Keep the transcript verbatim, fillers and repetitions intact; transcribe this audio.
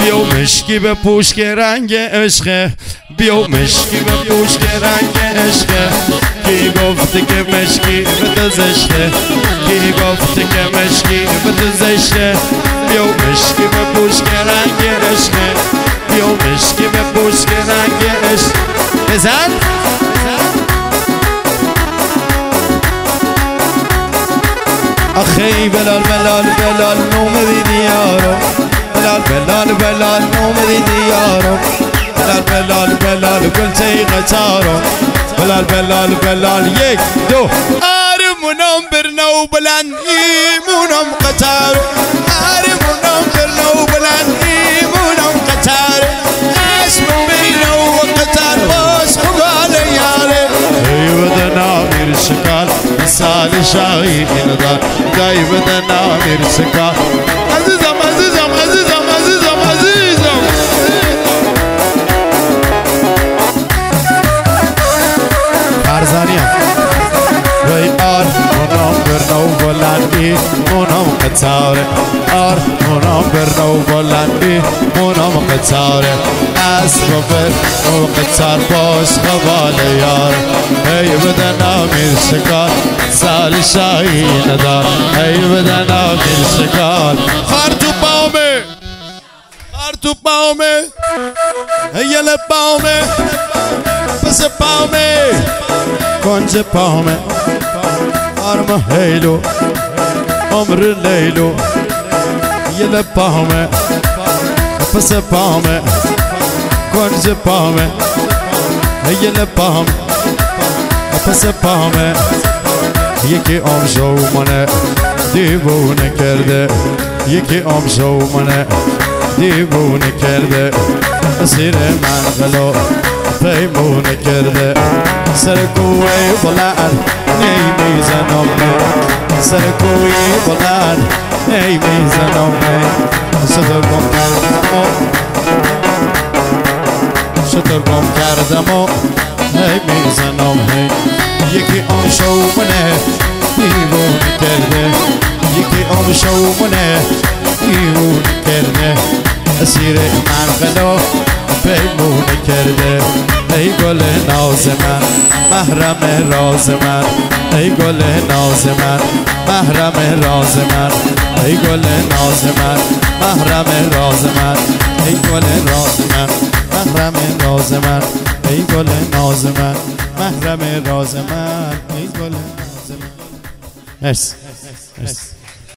بیا مشکی به پوش که رنگ عشقه، بیا مشکی به پوش که رنگ عشقه. کی گفته که مشکی به تو زشته، کی گفته که مشکی به تو زشته. بیا مشکی به پوش که رنگ عشقه، بیا مشکی به پوش که رنگ عشق. بزن آخی بلال بلال بلال نومدی دیارم، بلال بلال بلال نومدی دیارم، بلال بلال بلال گلچه قطارم، بلال بلال بلال یک دو آرمونم برنو بلند ایمونم قطار، آرمونم برنو بلند ایمونم قطار. اسم برنو قطار باش خبال یاره، ای بدنا میر شکال مثال شاهی دار، دای بدنا میر شکال. عزیزم عزیزم عزیزم عزیزم عزیزم فرزانیم وی آر منام برنو بلندی منام قطاره، آر منام برنو بلندی منام قطاره. اسب برنو قطار باش خبال یار، ای بدنا میر شکال سال شاهین دار، ای بدنا میر شکال. خار تو پاومه خار تو پاومه ایل پاومه پس پاومه کنج پاومه آرم هیلو عمر لیلو یل پاومه پس پاومه کنج پاومه یل پاومه پس پاومه. یکی آم شو منه دیوونه کرده، یکی آم شو منه دیوونه کرده. اسیر من غلو پیمونه کرده، سر کوی بلند نیمیزنم من، سر کوی بلند نیمیزنم من. شتر گم کردم و شتر گم کردم و نیمیزنم هی. یکی آن شو منه دیوونه کرده، یکی آن شو منه دیوونه کرده. اسیر من غلو پیمونه کرده. ای گل ناز من محرم راز من، ای گل ناز من محرم راز من، ای گل ناز من محرم راز من، ای گل راز من محرم راز من، ای گل ناز من محرم راز من، ای گل ناز من. مرسی مرسی.